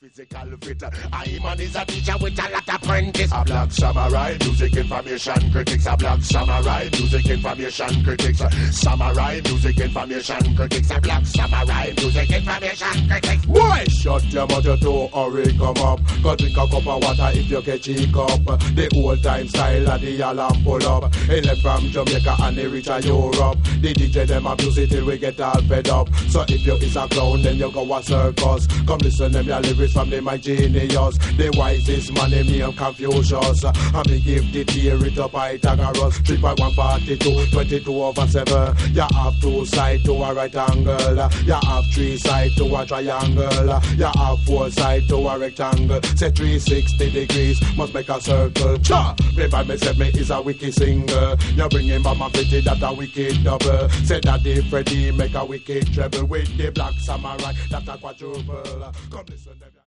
physical fit. I man is a teacher with a lot of apprentice. A black samurai, music information critics. A black samurai, music information critics. Samurai, music information critics. A black samurai, music information critics. Boy, shut your mouth, you too hurry, come up. Go drink a cup of water if you get cheek up. The old time style of the alarm pull up. He left from Jamaica and he reach a Europe. The DJ them abuse it till we get all fed up. So if you is a clown, then you go a circus. Come listen them your lyrics from the my genius. The wisest man in me and Confucius. And me give the theory to Pythagoras. 3 by 142, 22/7. You have 2 sides to a right angle. You have 3 sides to a triangle. You have 4 sides to a rectangle. Say 360 degrees must make a circle. Cha! Revive me, said me is a wiki singer. You bring him Mama Fitty, that a wicked double. Say that the Freddy make a wicked treble. With the black samurai, that a quadruple. Come listen them.